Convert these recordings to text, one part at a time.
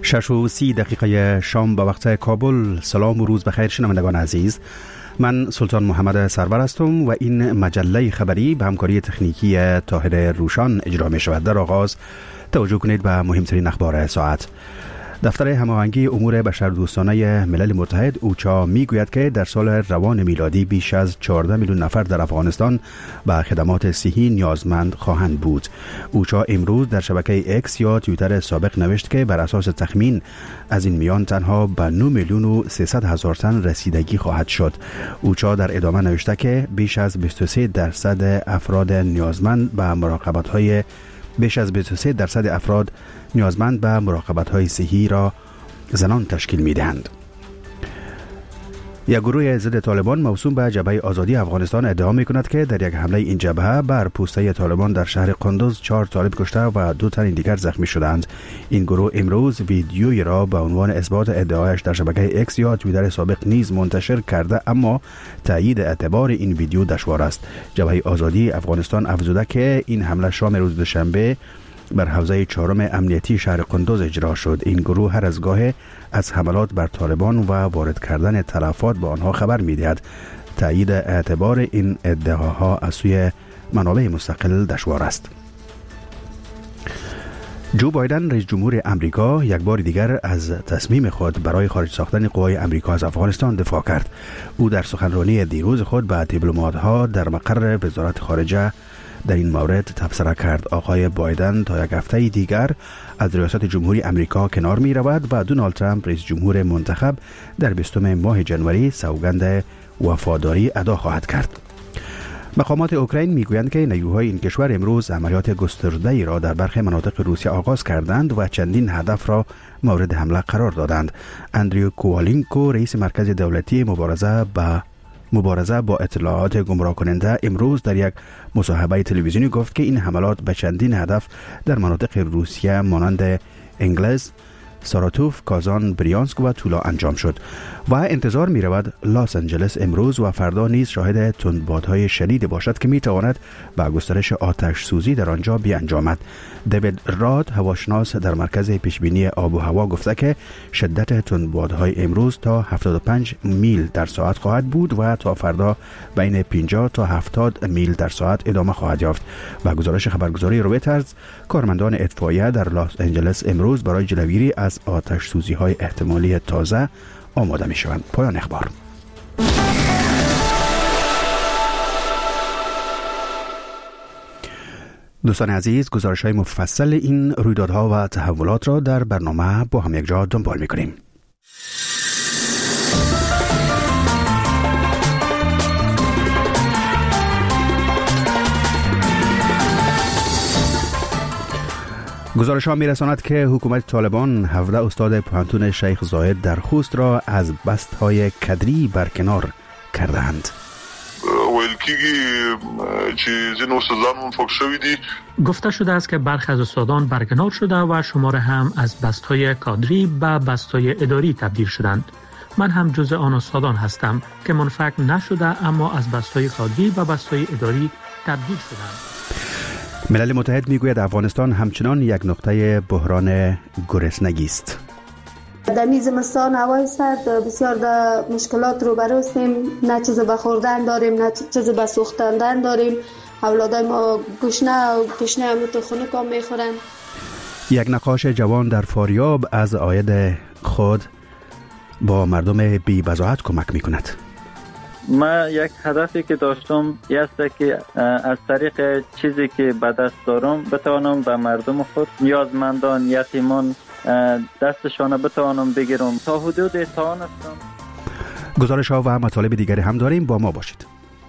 6:30 شام به وقت کابل. سلام و روز بخیر شنوندگان عزیز. من سلطان محمد سرور هستم و این مجله خبری به همکاری تکنیکی طاهر روشان اجرا می شود. در آغاز توجه کنید به مهمترین اخبار ساعت. دفتر هماهنگی امور بشردوستانه ملل متحد اوچا میگوید که در سال روان میلادی بیش از 14 میلیون نفر در افغانستان به خدمات صحی نیازمند خواهند بود. اوچا امروز در شبکه اکس یا توییتر سابق نوشت که بر اساس تخمین از این میان تنها به 9 میلیون و 300 هزار تن رسیدگی خواهد شد. اوچا در ادامه نوشته که بیش از 23% افراد نیازمند به مراقبت‌های افراد نیازمند به مراقبت‌های صحی را زنان تشکیل می‌دهند. یک گروه ضد طالبان موسوم به جبهه آزادی افغانستان ادعا می‌کند که در یک حمله این جبهه بر پوسته طالبان در شهر قندوز 4 طالب کشته و 2 تن دیگر زخمی شدند. این گروه امروز ویدیویی را به عنوان اثبات ادعایش در شبکه اکس یا توییتر سابق نیز منتشر کرده، اما تایید اعتبار این ویدیو دشوار است. جبهه آزادی افغانستان افزوده که این حمله شام روز دوشنبه بر حوزه 4 امنیتی شهر قندوز اجرا شد. این گروه هر از گاه از حملات بر طالبان و وارد کردن تلفات به آنها خبر می‌دهد. تایید اعتبار این ادعاها از سوی منابع مستقل دشوار است. جو بایدن رئیس جمهور امریکا یک بار دیگر از تصمیم خود برای خارج ساختن قوای امریکا از افغانستان دفاع کرد. او در سخنرانی دیروز خود به دیپلمات‌ها در مقر وزارت خارجه در این مورد تبصره کرد. آقای بایدن تا یک هفته دیگر از ریاست جمهوری امریکا کنار می رود و دونالد ترامپ رئیس جمهور منتخب در 20 ماه جنوری سوگند وفاداری ادا خواهد کرد. مقامات اوکراین میگویند که نیروهای این کشور امروز عملیات گسترده‌ای را در برخی مناطق روسیه آغاز کردند و چندین هدف را مورد حمله قرار دادند. اندریو کوالینکو رئیس مرکز دولتی مبارزه با اطلاعات گمراه کننده امروز در یک مصاحبه تلویزیونی گفت که این حملات به چندین هدف در مناطق روسیه مانند انگلز، ساراتوف، کازان، بریانسک و تولا انجام شد و انتظار می رود لاس آنجلس امروز و فردا نیز شاهد تندبادهای شدید باشد که می تواند به گسترش آتش سوزی در آنجا بیانجامد. دیوید راد هواشناس در مرکز پیشبینی آب و هوا گفته که شدت تندبادهای امروز تا 75 میل در ساعت خواهد بود و تا فردا بین 50 تا 70 میل در ساعت ادامه خواهد یافت. و گزارش خبرگزاری رویترز، کارمندان اطفائیه در لاس آنجلس امروز برای جلوگیری از آتش سوزی های احتمالی تازه آماده می شوند. پایان اخبار. دوستان عزیز، گزارش های مفصل این رویدادها و تحولات را در برنامه با هم یک جا دنبال می کنیم. گزارش ها می رساند که حکومت طالبان 17 استاد پوهنتون شیخ زاید در خوست را از بست های کدری برکنار کردند. گفته شده است که برخی از استادان برکنار شده و شماره هم از بست های کادری به بست های اداری تبدیل شدند. من هم جزء آن استادان هستم که منفک نشده اما از بست های کادری به بست های اداری تبدیل شدند. ملل متحد میگوید افغانستان همچنان یک نقطه بحران گرسنگی است. در زمستان هوای سرد بسیار در مشکلات روبرو هستیم. نه چیز به خوردن داریم، نه چیز به سوختاندن داریم. اولادای ما گشنه هم تو خنک هم میخورن. یک نقاش جوان در فاریاب از عاید خود با مردم بی بضاعت کمک میکند. من یک هدفی که داشتم است که از طریق چیزی که به دست دارم بتوانم به مردم خود، نیازمندان، یتیمان دستشان بتوانم بگیرم. تا حدود توان هستم. گزارش ها و مطالب دیگری هم داریم، با ما باشید.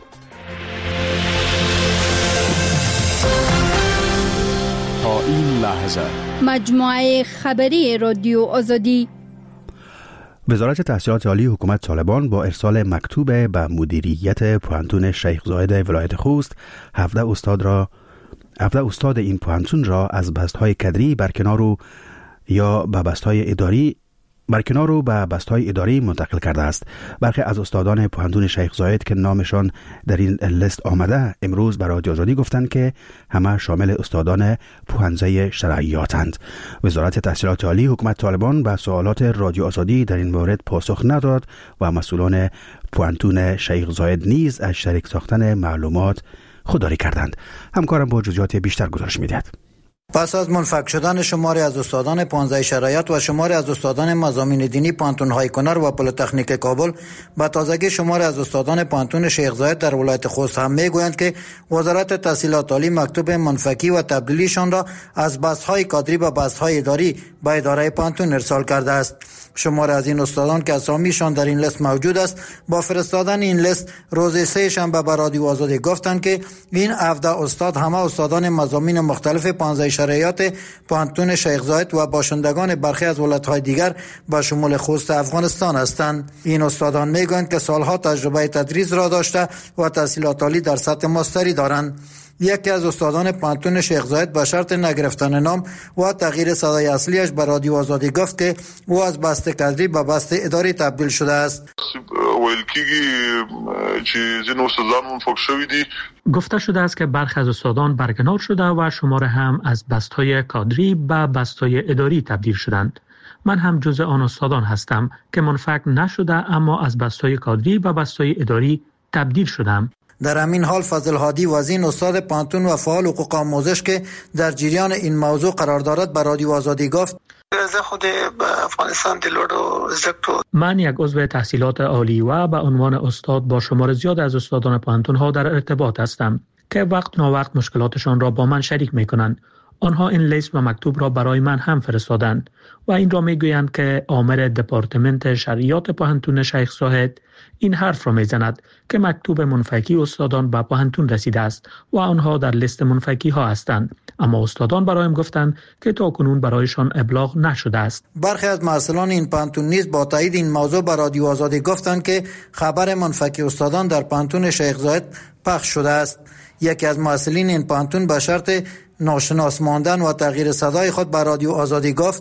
تا این لحظه مجموعه خبری رادیو آزادی. وزارت تحصیلات عالی حکومت طالبان با ارسال مکتوب به مدیریت پوهنتون شیخ زاید ولایت خوست 17 استاد این پوهنتون را از بست‌های کدری برکنار یا به بست‌های اداری برکنار رو به بست‌های اداری منتقل کرده است. برخی از استادان پوهنتون شیخ زاید که نامشان در این لیست آمده امروز به رادیو آزادی گفتند که همه شامل استادان پوهنځی شرعیاتند. وزارت تحصیلات عالی حکومت طالبان به سوالات رادیو آزادی در این مورد پاسخ نداد و مسئولان پوهنتون شیخ زاید نیز از شریک ساختن معلومات خودداری کردند. همکارم با جزئیات بیشتر گزارش می‌دهد. پس از منفک شدن شماری از استادان پوهنځی شرایط و شماری از استادان مضامین دینی پوهنتون‌های کنر و پلی‌تکنیک کابل، به تازگی شماری از استادان پوهنتون شیخ زاید در ولایت خوست هم میگویند که وزارت تحصیلات عالی مکتوب منفکی و تبدیلیشان را از بست‌های کادری به بست‌های اداری به اداره پوهنتون ارسال کرده است. شماری از این استادان که اسامیشان در این لیست موجود است با فرستادن این لیست روز سه شنبه به رادیو آزادی گفتند که این 17 استاد همه استادان مضامین مختلف پوهنځی شرایط پوهنتون شیخ زاید و باشندگان برخی از ولایت‌های دیگر به شمول خوست افغانستان هستند. این استادان میگویند که سالها تجربه تدریس را داشته و تحصیلات عالی در سطح ماستری دارند. یکی از استادان پوهنتون شیخ زاید به شرط نگرفتن نام و تغییر صدای اصلیش به رادیو آزادی گفت که او از بست کادری به بست اداری تبدیل شده است. گفته شده است که برخی از استادان برکنار شده و شماره هم از بست‌های کادری به بست‌های اداری تبدیل شدند. من هم جزء آن استادان هستم که منفک نشده اما از بست‌های کادری به بست‌های اداری تبدیل شدم. در همین حال فضل هادی وزین استاد پوهنتون و فعال حقوق آموزش که در جریان این موضوع قرار دارد به رادیو آزادی گفت: خود افغانستان دلورو زکتو. من یک عضو تحصیلات عالی و به عنوان استاد با شمار زیاد از استادان پوهنتون ها در ارتباط هستم که وقت ناوقت مشکلاتشان را با من شریک می کنند. آنها این لیست و مکتوب را برای من هم فرستادند و این را می گویند که آمر دپارتمنت شرعیات پوهنتون شیخ زاید این حرف را می زند که مکتوب منفکی استادان به پوهنتون رسیده است و آنها در لیست منفکی ها هستند، اما استادان برایم گفتند که تا کنون برایشان ابلاغ نشده است. برخی از مسئولان این پوهنتون نیز با تایید این موضوع به رادیو آزادی گفتند که خبر منفکی استادان در پوهنتون شیخ زاید پخش شده است. یکی از مسئولین این پوهنتون به شرط ناشناس ماندن و تغییر صدای خود به رادیو آزادی گفت: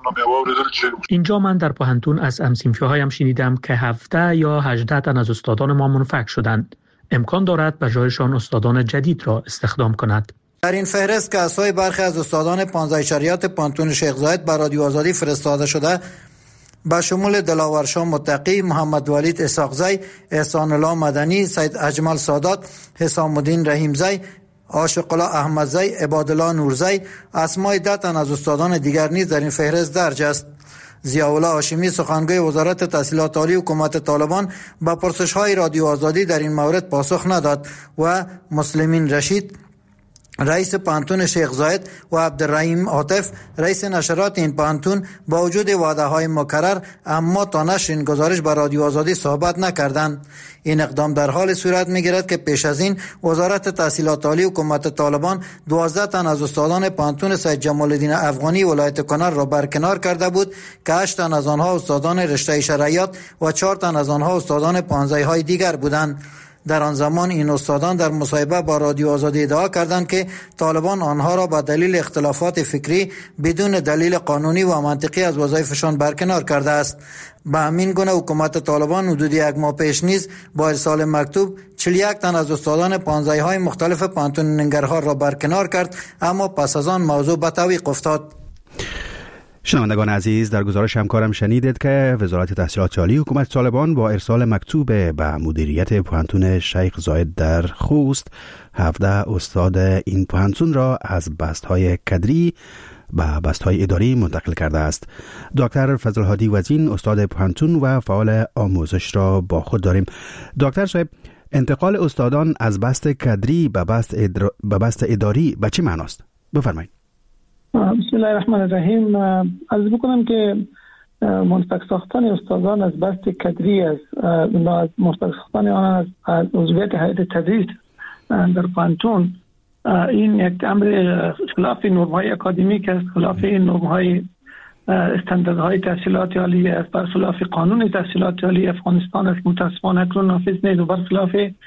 اینجا من در پوهنتون از هم‌صنفی‌هایم شنیدم که 17 یا 18 تن از استادان ما منفک شدند. امکان دارد به جایشان استادان جدید را استخدام کند. در این فهرست که اسمای برخی از استادان پوهنځی شرایط پوهنتون شیخ زاید به رادیو آزادی فرستاده شده به شمول دلاور شاه متقی، محمد ولید اسحاقزی، احسان الله مدنی، سید اجمل سادات، حسام الدین رحیمزی، عاشق الله احمدزی، عبادالله نورزی، اسمای 10 تن از استادان دیگر نیز در این فهرست درج است. ضیاءالله هاشمی سخنگوی وزارت تحصیلات عالی حکومت طالبان به پرسش‌های رادیو آزادی در این مورد پاسخ نداد و مسلمین رشید رئیس پوهنتون شیخ زاید و عبدالرحیم عاطف رئیس نشرات این پوهنتون با وجود وعده‌های مکرر اما تا نشر این گزارش به رادیو آزادی صحبت نکردند. این اقدام در حال صورت می‌گیرد که پیش از این وزارت تحصیلات عالی حکومت طالبان 12 تن از استادان پوهنتون سید جمال الدین افغانی ولایت کنر را برکنار کرده بود که 8 تن از آنها استادان رشته شرعیات و 4 تن از آنها استادان پوهنځی‌های دیگر بودند. در آن زمان این استادان در مصاحبه با رادیو آزادی ادعا کردند که طالبان آنها را به دلیل اختلافات فکری بدون دلیل قانونی و منطقی از وظایفشان برکنار کرده است. به همین گونه حکومت طالبان حدود 1 ماه پیش نیز با ارسال مکتوب 41 تن از استادان پوهنځی‌های مختلف پوهنتون ننگرهار را برکنار کرد، اما پس از آن موضوع به تعویق افتاد. شنوندگان عزیز، در گزارش همکارم شنیدید که وزارت تحصیلات عالی حکومت طالبان با ارسال مکتوب به مدیریت پوهنتون شیخ زاید در خوست 17 استاد این پوهنتون را از بست‌های کادری به بست‌های اداری منتقل کرده است. دکتر فضل هادی وزین استاد پوهنتون و فعال آموزش را با خود داریم. دکتر صاحب، انتقال استادان از بست کادری به بست اداری به چه معناست؟ بفرمایید. بسم الله الرحمن الرحیم. عرض بکنم که منفک ساختن استادان از بست کادری از منفک ساختن آنها از عضویت هیئت تدریس در پوهنتون این یک امر خلاف نرم‌های اکادمیک است، خلاف نرم‌های استانداردهای تحصیلات عالی است، برخلاف قانون تحصیلات عالی افغانستان است. متأسفانه اکنون نافذ نیست و برخلاف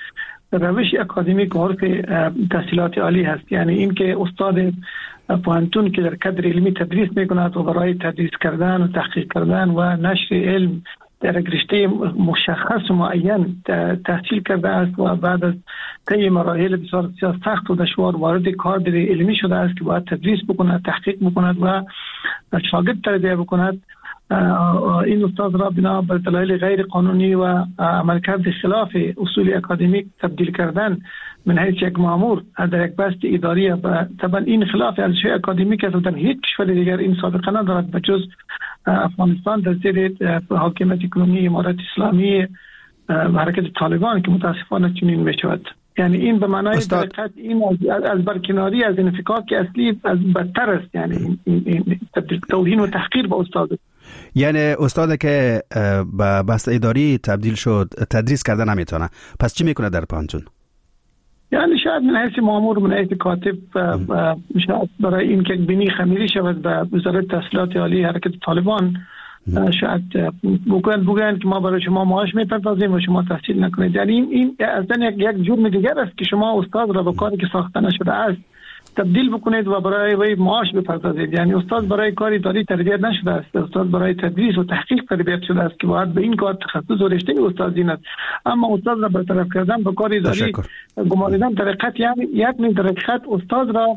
روش اکادمیک و عرف تحصیلات عالی هست. یعنی این که استاد پوهنتون که در کادر علمی تدریس میکند و برای تدریس کردن و تحقیق کردن و نشر علم در رشته مشخص و معین تحصیل کرده است و بعد از طی مراحل بسیار سخت و دشوار وارد کادر علمی شده است که باید تدریس بکند، تحقیق بکند و شاگرد تربیت بکند. این استاد را بنا بر دلایل غیر قانونی و عملکرد خلاف اصول اکادمیک تبدیل کردن من حیث یک مأمور در یک بست اداری و طبعا این خلاف ارزش اکادمیک است و در هیچ کشور دیگر این سابقه ندارد به جز افغانستان در زیر حاکمیت کنونی امارت اسلامی و حرکت طالبان که متاسفانه چنین میشود. یعنی این به معنای دقیقاً این از برکناری از انفکاک اصلی از بدتر است. یعنی این توهین و تحقیر به استاد. یعنی استاد که به بست اداری تبدیل شد تدریس کردن نمیتونه، پس چی میکنه در پانتون؟ یعنی شاید من حیث مامور، من حیث کاتب شاید برای این که بینی خمیری شود به وزارت تحصیلات عالی حرکت طالبان شاید بگویند که ما برای شما معاش میپردازیم و شما تحصیل نکنید. یعنی این اصلا یک جرم دیگر است که شما استاد را به کاری که ساخته نشده است تبدیل بکنید و برای وی معاش بپردازید. یعنی استاد برای کار اداری تربیت نشده است، استاد برای تدریس و تحقیق تربیت شده است که باید به این کار تخصص و رشته استادی است. اما استاد را برطرف کردن به کار اداری گماریدن در حقیقت یعنی یک در حقیقت استاد را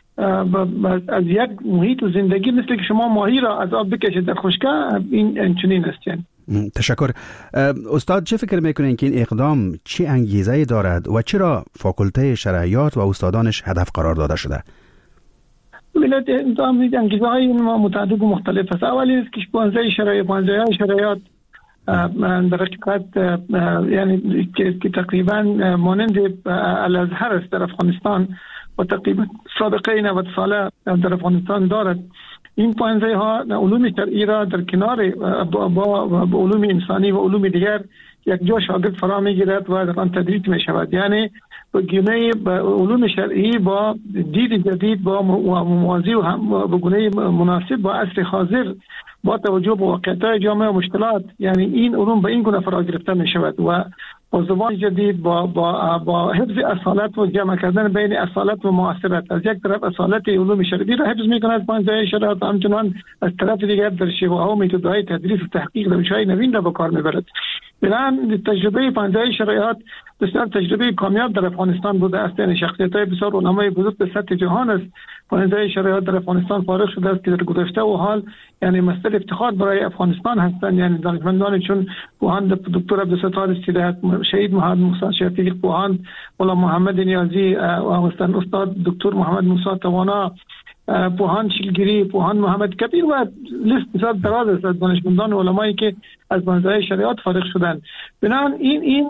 از یک محیط و زندگی مثل که شما ماهی را از آب بکشید در خشکه، این چنین است. یعنی تشکر. استاد چه فکر میکنین که این اقدام چی انگیزه دارد و چرا فاکولته شرعیات و استادانش هدف قرار داده شده؟ ببینید انگیزه های متعدد و مختلف است. اولی است که پانزه شرعیات در حقیقت یعنی که تقریبا مانند الازهر است در افغانستان و تقریبا سابقه 90 ساله در افغانستان دارد. این پانزه ها علوم شرعی را در کنار با علوم انسانی و علوم دیگر یک جا شاگرد فرا میگیرد و در آن تدریس می شود. یعنی به گونه علوم شرعی با دید جدید با موازی و به گونه مناسب با عصر حاضر با توجه به واقعیت جامعه و مشکلات، یعنی این علوم به این گونه فرا گرفته می شود و با زبان جدید با حفظ اصالت و جمع کردن بین اصالت و معاصرت. از یک طرف اصالت علوم شرعی را حفظ می‌کند پانزه شرایط، همچنان از طرف دیگر در شیوه‌ها و متدهای تدریس و تحقیق روش‌های نوین را به کار می‌برد. بنابراین تجربه پانزه شرایط بسیار تجربه کامیاب در افغانستان بوده است. یعنی شخصیت‌های بسیار علمای بزرگ به سطح جهان است. پانزه شرایط در افغانستان فارغ شده است که در گذشته و حال یعنی مصدر افتخار برای افغانستان هستند. یعنی دانشمندان چون پوهان دکتر عبدالستار سیرت، شهید محمد موسی شفیق، پوهان مولا محمد نیازی و استاد دکتر محمد موسی توانا، پوهان شیلگیری، پوهان محمد کبیر و لیست بسیار دراز است از دانشمندان و علمایی که از پانزه شرایط فارغ شدند. بنابراین این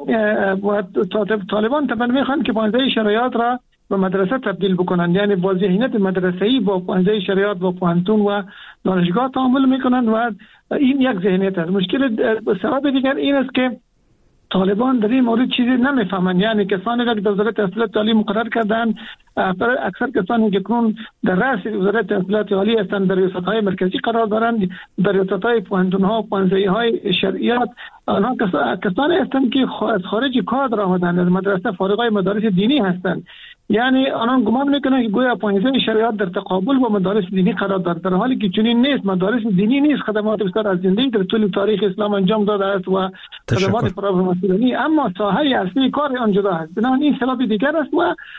طالبان طبعا میخوان که پانزه شرایط را به مدرسه تبدیل بکنند. یعنی با ذهنیت مدرسه‌ای با پانزه شرایط و پوهنتون و دانشگاه تعامل میکنند و این یک ذهنیت است. مشکل سبب دیگر این است که طالبان در این مورد چیزی نمیفهمند. یعنی کسانی را که در وزارت تحصیلات عالی مقرر کردند، اکثر کسانی که کنون در رأس وزارت تحصیلات عالی هستند در ریاست‌های مرکزی قرار دارند، در ریاست‌های پوهنتون‌ها و پانزه‌های شرعیات آنها کسانی هستند که از خارج کادر آمدند، از مدرسه فارغای مدارس دینی هستند. یعنی آنها گمان میکنند که گویا پانزه شرایط در تقابل با مدارس دینی قرار دارد، در حالی که چنین نیست. مدارس دینی نیست، خدمات بسیار از زندگی در طول تاریخ اسلام انجام داده است و خدمات فراوان‌مسئولینی، اما ساحه اصلی کار آن جدا است. بنابراین این سبب دیگر است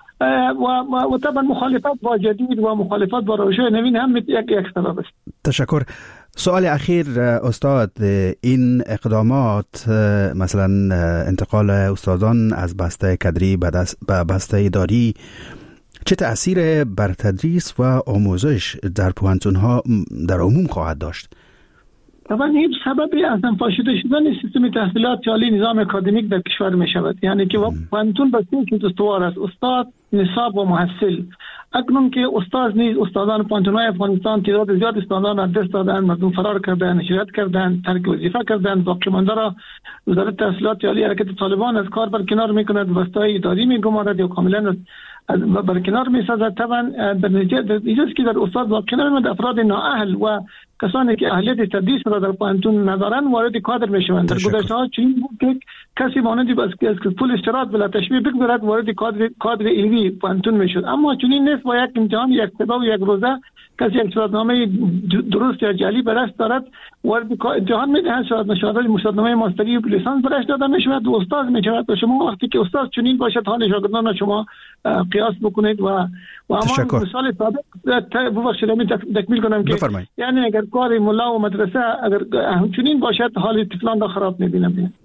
و طبعا مخالفت با جدید و مخالفت با روش‌های نوین هم یک سبب است. تشکر. سوال اخیر استاد، این اقدامات مثلا انتقال استادان از بسته کادری به بسته اداری چه تأثیر بر تدریس و آموزش در پوهنتون‌ها در عموم خواهد داشت؟ طبعا این سببی از پاشیده شدن سیستم تحصیلات عالی نظام اکادمیک در کشور می شود. یعنی که پوهنتون به سه استوار است: استاد، نصاب و محصل. اکنون که استاد نیز استادان پوهنتون‌های افغانستان تعداد زیاد استادان از دست دادند، مردم فرار کردند، هجرت کردند، ترک وظیفه کردند. باقی مانده را وزارت تحصیلات عالی حرکت طالبان از کار برکنار می‌کند، بسته‌های اداری می‌گمارد یا کاملا برکنار می‌سازد. طبعا در نتیجه اینجاست که در استاد واقع نمی‌شود افراد نااهل و کسانی که اهلیت تدریس را در پانتون ندارند وارد کادر میشوند. در گذشته‌ها چنین بود که کسی مانند از پول اشتراک بلا تشبیه بگذارد وارد کادر علمی پانتون میشد، اما چنین نیست. با یک امتحان، یک سبق و یک روزه کسی یک شهادتنامه درست یا جعلی به دست دارد وارد امتحان میدهند، شهادتنامه ماستری و لیسانس برش داده میشود و استاد میشود. و شما وقتی که استاد چنین باشد حال شاگردان را شما قیاس بکنید و اما مثال سابق تکمیل کنم که یعنی اگر کار ملا و مدرسه اگر همچنین باشد حال طفلان را خراب میبینم.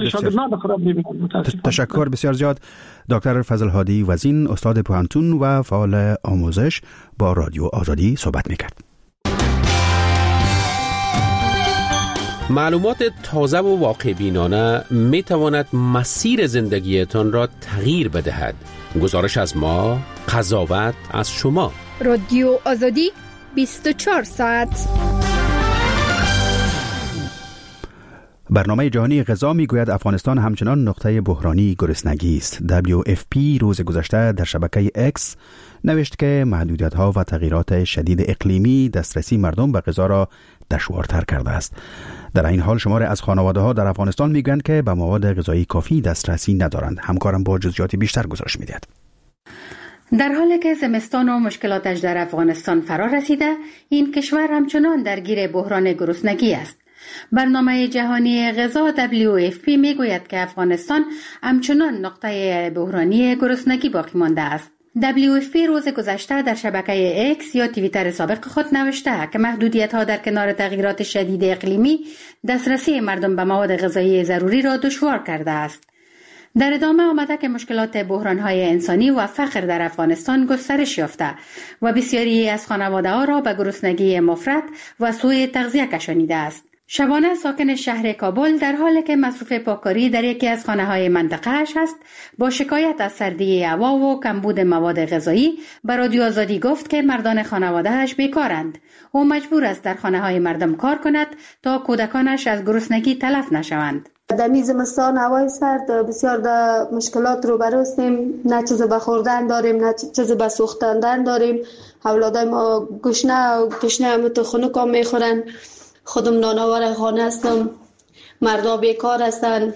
تشکر بسیار زیاد دکتر فضل هادی وزین، استاد پوهنتون و فعال آموزش، با رادیو آزادی صحبت میکرد. معلومات تازه و واقع بینانه می تواند مسیر زندگیتان را تغییر بدهد. گزارش از ما، قضاوت از شما. رادیو آزادی 24 ساعت. برنامه جهانی غذا میگوید افغانستان همچنان نقطه بحرانی گرسنگی است. WFP روز گذشته در شبکه X نوشت که محدودیت‌ها و تغییرات شدید اقلیمی دسترسی مردم به غذا را دشوارتر کرده است. در این حال شمار از خانواده‌ها در افغانستان میگویند که به مواد غذایی کافی دسترسی ندارند. همکارم با جزئیات بیشتر گزارش می‌دهد. در حالی که زمستان و مشکلاتش در افغانستان فرا رسیده، این کشور همچنان درگیر بحران گرسنگی است. برنامه جهانی غذا WFP میگوید که افغانستان همچنان نقطه بحرانی گرسنگی باقی مانده است. WFP روز گذشته در شبکه X یا توییتر سابق خود نوشته که محدودیت‌ها در کنار تغییرات شدید اقلیمی دسترسی مردم به مواد غذایی ضروری را دشوار کرده است. در ادامه آمده که مشکلات بحران‌های انسانی و فقر در افغانستان گسترش یافته و بسیاری از خانواده‌ها را به گرسنگی مفرط و سوء تغذیه کشانیده است. شبانه ساکن شهر کابل در حالی که مصرف پاککاری در یکی از خانه‌های منطقه‌اش است، با شکایت از سردی هوا و کمبود مواد غذایی به رادیو آزادی گفت که مردان خانواده‌اش بیکارند. او مجبور است در خانه‌های مردم کار کند تا کودکانش از گرسنگی تلف نشوند. در زمستان هوای سرد بسیار مشکلات رو بروستیم، نه چیز به خوردن داریم نه چیز به سوختاندن داریم. اولادای ما گشنه هم تو خنک هم میخورن. خودم نانوار خانه هستم، مردا بیکار هستن،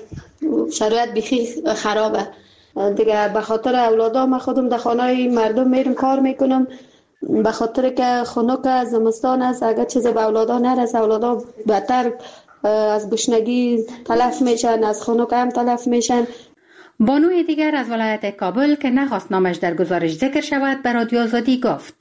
شرایط بخی خرابه دیگه. به خاطر اولادا من خودم در خانه مردم میرم کار میکنم، به خاطر که خنک زمستان است. اگر چیز به اولادا نرسه اولادا بدتر از گشنگی تلف میشن، از خنک هم تلف میشن. بانوی دیگر از ولایت کابل که نخواست نامش در گزارش ذکر شود به رادیو آزادی گفت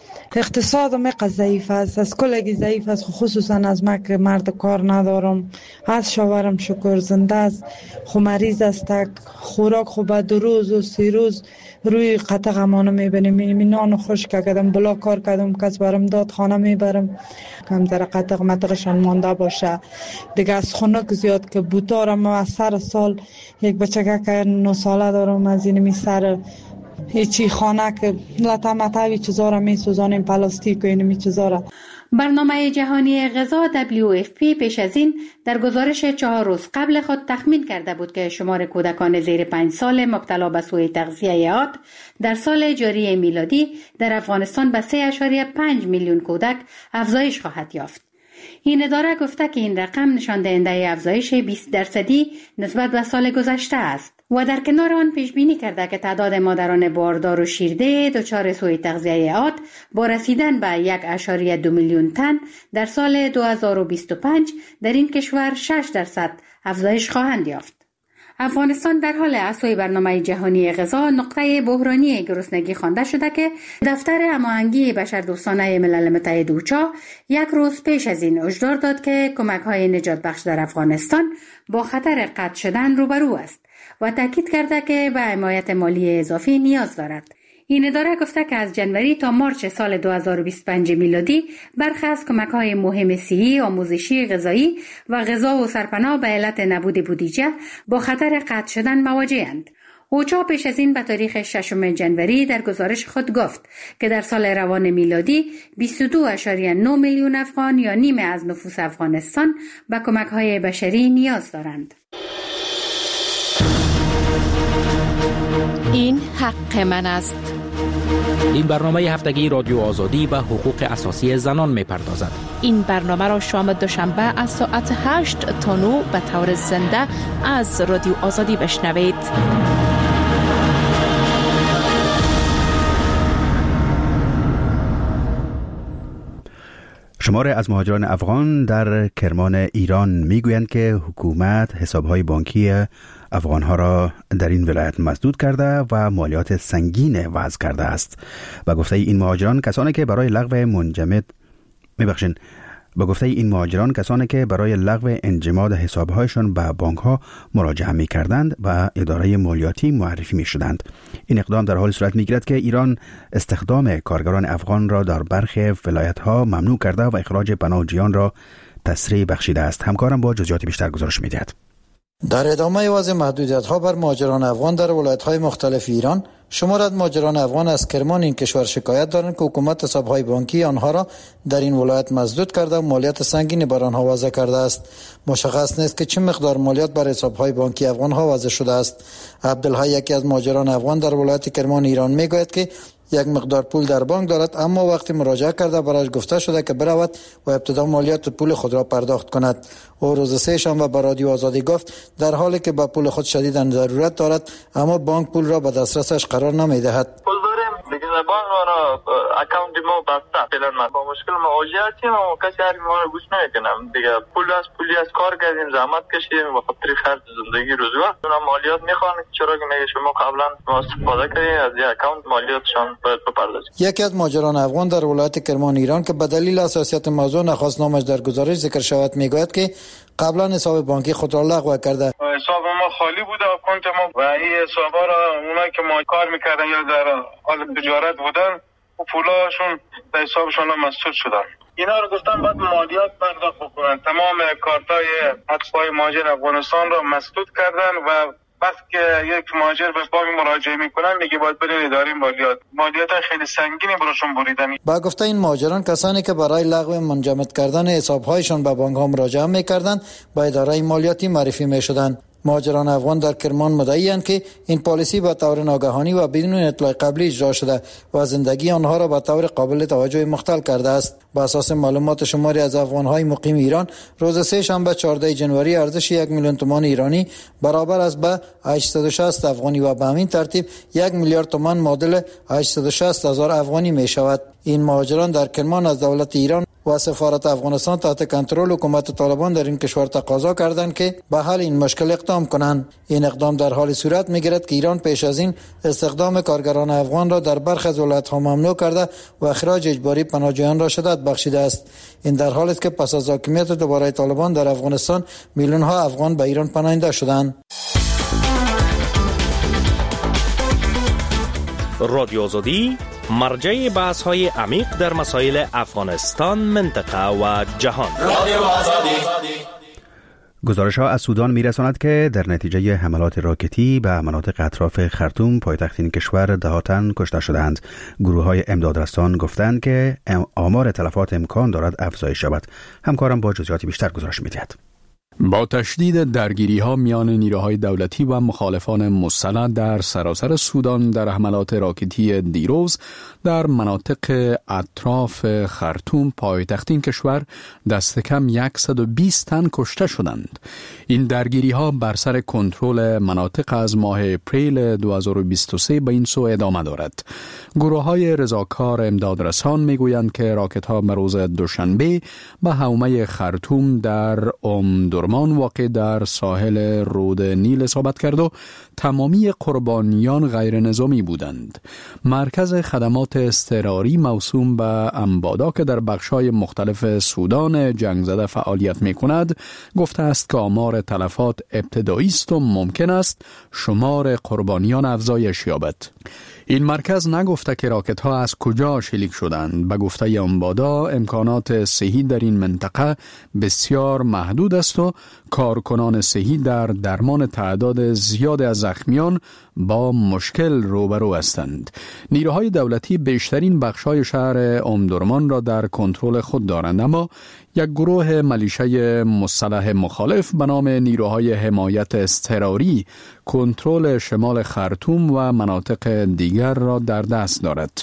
اقتصاد مقدار ضعیف است، از کلگی ضعیف است، خصوصا از ما که مرد کار ندارم. از شوهرم شکر زنده است، خو مریض است، خوراک خوب 2 روز و 3 روز روی قطع امانه میبریم. این نان خشک کردم، بلا کار کردم، کس برم داد خانه میبرم کم در قطع مطرشان مانده باشه دیگه. از خنک زیاد که بوتارم از سر سال یک بچه که 9 ساله دارم، از این می سر هیچی خانه که لطمتوی چیزا را می سوزانیم، پلاستیک و اینمی چیزا را. برنامه جهانی غذا WFP پیش از این در گزارش 4 روز قبل خود تخمین کرده بود که شمار کودکان زیر 5 سال مبتلا به سوء تغذیه عاد در سال جاری میلادی در افغانستان به 3.5 میلیون کودک افزایش خواهد یافت. این اداره گفته که این رقم نشان دهنده افزایش 20% نسبت به سال گذشته است و در کنار آن پیش بینی کرده که تعداد مادران باردار و شیرده دچار سوء تغذیه عاد با رسیدن به 1.2 میلیون تن در سال 2025 در این کشور 6% افزایش خواهند یافت. افغانستان در حال احیای برنامه جهانی غذا نقطه بحرانی گرسنگی خوانده شده که دفتر هماهنگی بشردوستانه ملل متحد اوچا 1 روز پیش از این هشدار داد که کمک‌های نجات بخش در افغانستان با خطر قطع شدن روبرو است و تاکید کرده که به حمایت مالی اضافی نیاز دارد. این اداره گفته که از جنوری تا مارچ سال 2025 میلادی برخی از کمک‌های مهم صحی، آموزشی، غذایی و غذا و سرپناه به علت نبود بودجه با خطر قطع شدن مواجه‌اند. اوچا پیش از این به تاریخ 6 جنوری در گزارش خود گفت که در سال روان میلادی 22.9 میلیون افغان یا نیمه از نفوس افغانستان به کمک‌های بشری نیاز دارند. این حق من است. این برنامه هفتگی رادیو آزادی به حقوق اساسی زنان می‌پردازد. این برنامه را شام دوشنبه از ساعت 8 تا 9 به طور زنده از رادیو آزادی بشنوید. شماری از مهاجران افغان در کرمان ایران میگویند که حکومت حسابهای بانکی افغانها را در این ولایت مسدود کرده و مالیات سنگین وضع کرده است. به گفته این مهاجران کسانی که برای لغو انجماد حسابهایشان به بانکها مراجعه می کردند و اداره مالیاتی معرفی می شدند. این اقدام در حال صورت می گیرد که ایران استخدام کارگران افغان را در برخی ولایت‌ها ممنوع کرده و اخراج پناهجویان را تسریع بخشیده است. همکارم با جزئیات بیشتر گزارش می دهد. در ادامه وضع محدودیت‌ها بر مهاجران افغان در ولایت‌های مختلف ایران، شمار از مهاجران افغان از کرمان این کشور شکایت دارند که حکومت حساب‌های بانکی آنها را در این ولایت مسدود کرده و مالیات سنگینی بر آنها وضع کرده است. مشخص نیست که چه مقدار مالیات بر حساب‌های بانکی افغان‌ها وضع شده است. عبدالحی یکی از مهاجران افغان در ولایت کرمان ایران میگوید که یک مقدار پول در بانک دارد، اما وقتی مراجعه کرده برایش گفته شده که برود و ابتدا مالیات پول خود را پرداخت کند. او روز سه شنبه به رادیو آزادی گفت در حالی که به پول خود شدیداً ضرورت دارد اما بانک پول را به دسترسش قرار نمی‌دهد. دیگه بانک ما اکانت ما بسته فعلا ما با مشکل مواجه هستیم و کسی هر ما رو گوش نمیکنم. دیگه پولی از کار کردیم، زحمت کشیدیم و خاطر خرج زندگی روزمره اونا مالیات میخوان. چرا که میگه شما قبلا ما استفاده کردیم از این اکانت مالیاتشان باید بپردازیم. یکی از مهاجران افغان در ولایت کرمان ایران که به دلیل حساسیت موضوع نخواست نامش در گزارش ذکر شود میگوید که قبلا حساب بانکی خود را لغو کرده. حساب ما خالی بوده، اکانت ما و این حسابا را اونایی که ما کار میکردن یا در حال تجارت بودن و پولاشون در حسابشون مسدود شدن. اینا رو گفتن باید مالیات پرداخت بکنن. تمام کارتای حسابای مهاجر افغانستان را مسدود کردن و وقتی که یک مهاجر به بانک مراجعه میکنن میگه باید برین اداره مالیات خیلی سنگینی براشون بریدن. با گفته این مهاجران کسانی که برای لغو منجمد کردن حسابهایشان به بانک ها مراجعه میکردند با اداره مالیاتی معرفی میشدند. مهاجران افغان در کرمان مدعی‌اند که این پالیسی به طور ناگهانی و بدون اطلاع قبلی اجرا شده و زندگی آنها را به طور قابل توجه مختل کرده است. بر اساس معلومات شماری از افغان‌های مقیم ایران، روز سه شنبه 14 جنوری ارزش 1 میلیون تومان ایرانی برابر است به 860 افغانی و به همین ترتیب 1 میلیارد تومان معادل 860 هزار افغانی می شود. این مهاجران در کرمان از دولت ایران و سفارت افغانستان تحت کنترل حکومت طالبان در این کشور تقاضا کردند که به حل این مشکل اقدام کنند. این اقدام در حال صورت می‌گیرد که ایران پیش از این استخدام کارگران افغان را در برخی از ولایت‌ها ممنوع کرده و اخراج اجباری پناهجویان را شدت بخشیده است. این در حالی است که پس از حاکمیت دوباره طالبان در افغانستان میلیون‌ها افغان به ایران پناهنده شدند. رادیو آزادی مرجع بحث‌های عمیق در مسائل افغانستان، منطقه و جهان. رادیو آزادی. گزارش‌ها از سودان می‌رساند که در نتیجه حملات راکتی به مناطق اطراف خرطوم پایتخت این کشور دهاتن کشته شدند. گروه‌های امدادرسان گفتند که آمار تلفات امکان دارد افزایش یابد. همکارم با جزئیات بیشتر گزارش می‌دهد. با تشدید درگیری‌ها میان نیروهای دولتی و مخالفان مسلح در سراسر سودان در حملات راکتی دیروز در مناطق اطراف خرطوم پایتخت این کشور دست کم 120 تن کشته شدند. این درگیری‌ها بر سر کنترل مناطق از ماه اپریل 2023 به این سو ادامه دارد. گروه‌های رضاکار امدادرسان میگویند که راکت‌ها به روز دوشنبه به حومه خرطوم در درمان واقع در ساحل رود نیل اصابت کرد و تمامی قربانیان غیر نظامی بودند. مرکز خدمات اضطراری موسوم به امبادا که در بخش‌های مختلف سودان جنگ زده فعالیت می‌کند گفته است که آمار تلفات ابتدایی است و ممکن است شمار قربانیان افزایش یابد. این مرکز نگفته که راکت‌ها از کجا شلیک شدند. به گفته امبادا امکانات صحی در این منطقه بسیار محدود است و کارکنان صحی در درمان تعداد زیاد از زخمیان با مشکل روبرو هستند. نیروهای دولتی بیشترین بخش‌های شهر امدرمان را در کنترل خود دارند، اما یک گروه ملیشه مسلح مخالف به نام نیروهای حمایت اضطراری کنترل شمال خرطوم و مناطق دیگر را در دست دارد.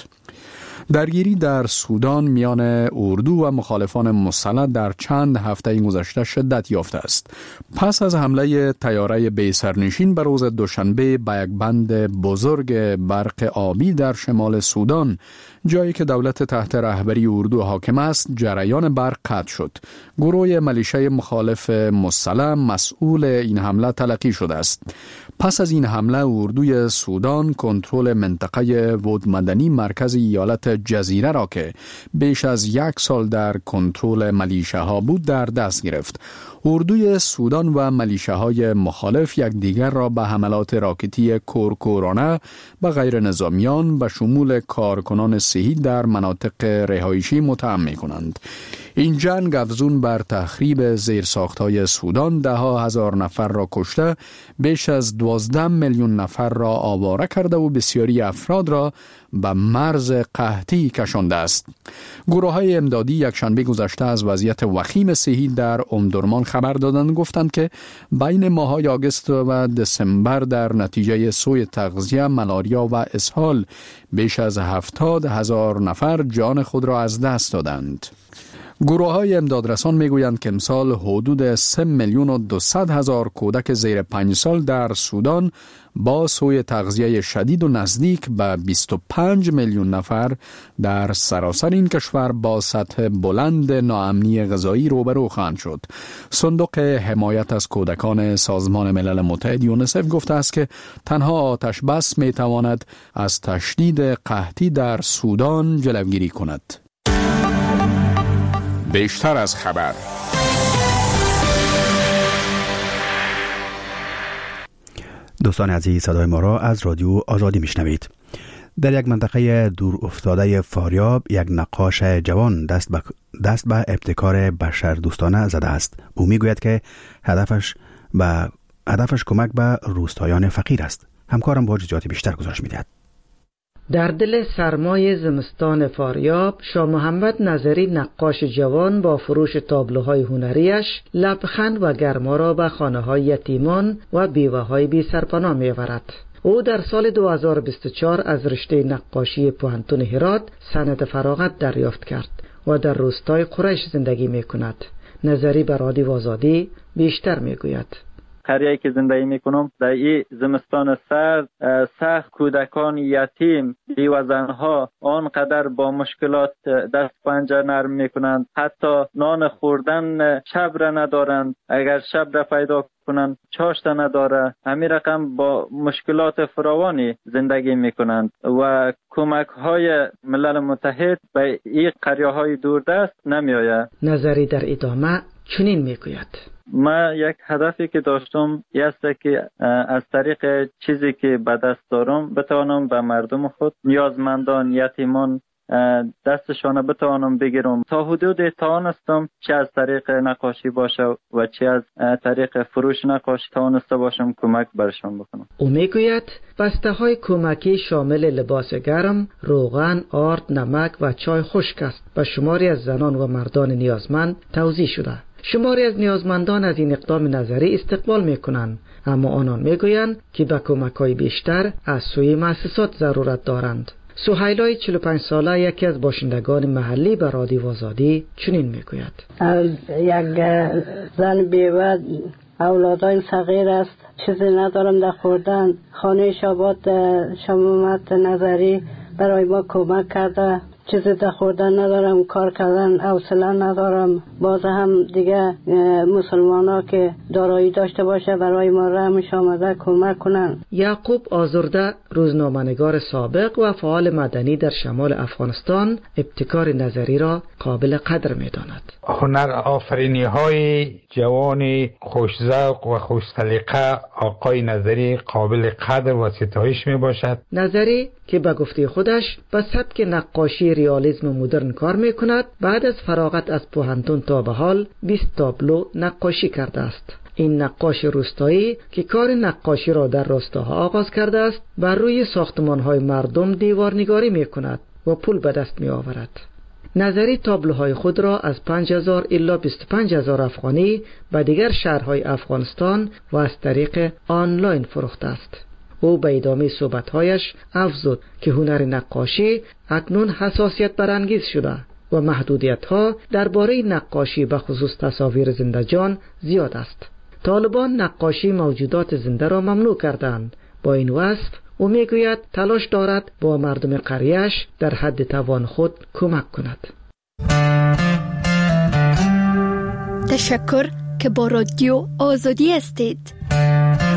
درگیری در سودان میان اردو و مخالفان مسلح در چند هفته گذشته شدت یافته است. پس از حمله طیاره بی سرنشین به روز دوشنبه به یک بند بزرگ برق آبی در شمال سودان، جایی که دولت تحت رهبری اردو حاکم است، جریان برق قطع شد. گروه ملیشه مخالف مسلح مسئول این حمله تلقی شده است. پس از این حمله اردوی سودان کنترل منطقه ودمدنی مرکز ایالت جزیره را که بیش از 1 سال در کنترل ملیشه ها بود در دست گرفت. اردوی سودان و ملیشه های مخالف یکدیگر را به حملات راکتی کورکورانه به غیر نظامیان به شمول کارکنان صحی در مناطق رهایشی متهم می کنند. این جنگ افزون بر تخریب زیرساخت‌های سودان 10,000 نفر را کشته، بیش از 12 میلیون نفر را آواره کرده و بسیاری افراد را به مرز قحطی کشانده است. گروه‌های امدادی یکشنبه گذشته از وضعیت وخیم صحی در امدرمان خبر دادند، گفتند که بین ماه‌های آگوست و دسامبر در نتیجه سوء تغذیه، ملاریا و اسهال بیش از 70,000 نفر جان خود را از دست دادند. گروه‌های امدادرسان میگویند که امسال حدود 3,200,000 کودک زیر 5 سال در سودان با سوء تغذیه شدید و نزدیک به 25 میلیون نفر در سراسر این کشور با سطح بلند ناامنی غذایی روبرو خواهند شد. صندوق حمایت از کودکان سازمان ملل متحد یونیسف گفته است که تنها آتش بس میتواند از تشدید قحطی در سودان جلوگیری کند. بیشتر از خبر. دوستان عزیز، صدای ما را از رادیو آزادی میشنوید. در یک منطقه دور افتاده فاریاب یک نقاش جوان دست به ابتکار بشر دوستانه زده است. او میگوید که هدفش کمک به روستایان فقیر است. همکارم با جزئیات بیشتر گزارش میدهد. در دل سرمای زمستان فاریاب، شاه محمد نظری نقاش جوان با فروش تابلوهای هنریش لبخند و گرما را به خانه‌های یتیمان و بیوه‌های بی سرپناه می‌آورد. او در سال 2024 از رشته نقاشی پوهنتون هرات سند فراغت دریافت کرد و در روستای قریش زندگی می‌کند. نظری به رادیو آزادی بیشتر می‌گوید. قریه‌ای که زندگی میکنم در این زمستان سرد، سخت کودکان یتیم، بیوه زنها آنقدر با مشکلات دست پنجه نرم میکنند، حتی نان خوردن شب را ندارند، اگر شب را پیدا کنند چاشت نداره. همین رقم با مشکلات فراوانی زندگی میکنند و کمک های ملل متحد به این قریه های دوردست نمی آید. نظری در ادامه چنین میگوید: من یک هدفی که داشتم است که از طریق چیزی که به دست دارم بتوانم به مردم خود، نیازمندان، یتیمان دستشان بتوانم بگیرم. تا حدود توانستم چه از طریق نقاشی باشه و چه از طریق فروش نقاشی توانسته باشم کمک برشان بکنم. او میگوید بسته های کمکی شامل لباس گرم، روغن، آرد، نمک و چای خشک است. به شماری از زنان و مردان نیازمند توزیع شده. شماری از نیازمندان از این اقدام نظری استقبال میکنند، اما آنان میگویند که به کمک‌های بیشتر از سوی مؤسسات ضرورت دارند. سهیلای 45 ساله یکی از باشندگان محلی به رادیو آزادی چنین میگوید: از یک زن بیوه، اولادای صغیر است، چیزی ندارم در خوردن. خانه شابات شمامت نظری برای ما کمک کرده، چیزی در خوردن ندارم، کار کردن حوصله ندارم. باز هم دیگه مسلمانا که دارایی داشته باشه برای ما رحمش آمده کمک کنن. یعقوب آزرده، روزنامه‌نگار سابق و فعال مدنی در شمال افغانستان، ابتکار نظری را قابل قدر می‌داند. هنر آفرینی های جوان خوش‌ذوق و خوش سلیقه آقای نظری قابل قدر و ستایش میباشد. نظری که به گفته خودش به سبک نقاشی ریالیسم مدرن کار میکند، بعد از فراغت از پوهنتون تا به حال 20 تابلو نقاشی کرده است. این نقاش روستایی که کار نقاشی را در روستاها آغاز کرده است، بر روی ساختمان‌های مردم دیوارنگاری می‌کند و پول به دست می‌آورد. نظری تابلوهای خود را از 5000 الی 25000 افغانی به دیگر شهرهای افغانستان و از طریق آنلاین فروخته است. او به ادامه صحبت‌هایش افزود که هنر نقاشی اکنون حساسیت برانگیز شده و محدودیت‌ها درباره نقاشی به خصوص تصاویر زنده جان زیاد است. طالبان نقاشی موجودات زنده را ممنوع کردند. با این وصف او میگوید تلاش دارد با مردم قریه‌اش در حد توان خود کمک کند. تشکر که با رادیو آزادی هستید.